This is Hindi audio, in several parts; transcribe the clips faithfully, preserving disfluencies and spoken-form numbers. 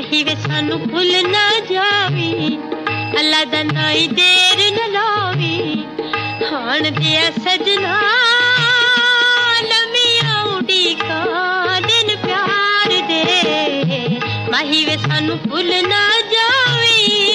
माही वे सानू भुल ना जावी, अल्लाह दा नाई देर न लावी। हाण दिया सजना लमिया उड़ीका दिन प्यार दे, माही वे सानू भुल ना जावी।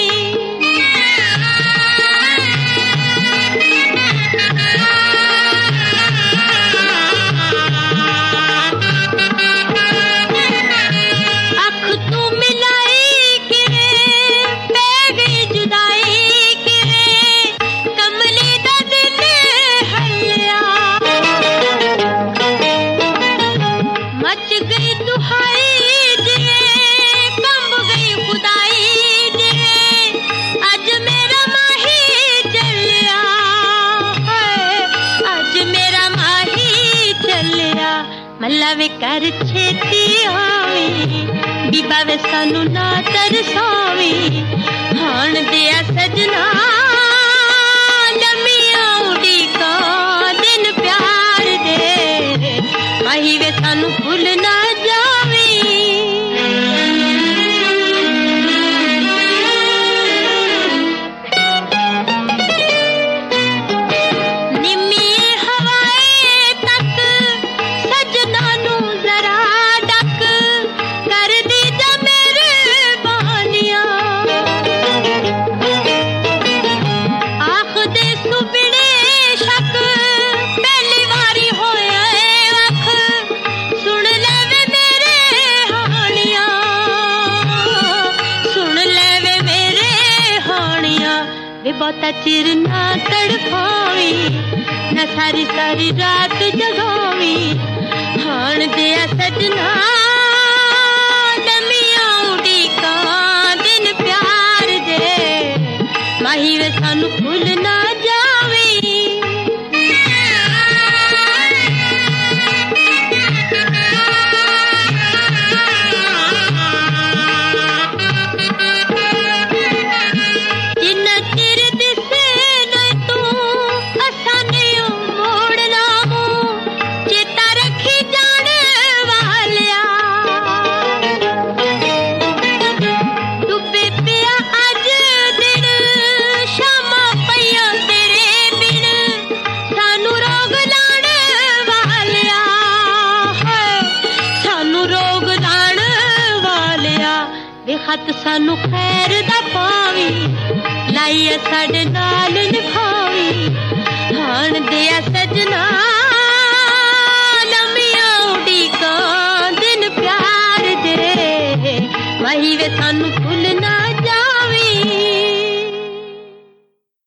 मल्ला वे कर छेती आवी, बीबा वे सानू ना तरसावी। हाण दिया सजना लमिया उड़ीका दिन प्यार दे, माही वे सानू भुल ना जावी। बहुता चिर ना तड़पावी, ना सारी सारी रात जगावी। हाण दिया सजना लमिया उड़ीका दिन प्यार दे, माही वे सानू भुल ना जावी। खत सानू खैर दा पावी, लाइए साडे नाल निभावी। हाण दिया सजना लमिया उड़ीका दिन प्यार दे, माही वे सानू भुल ना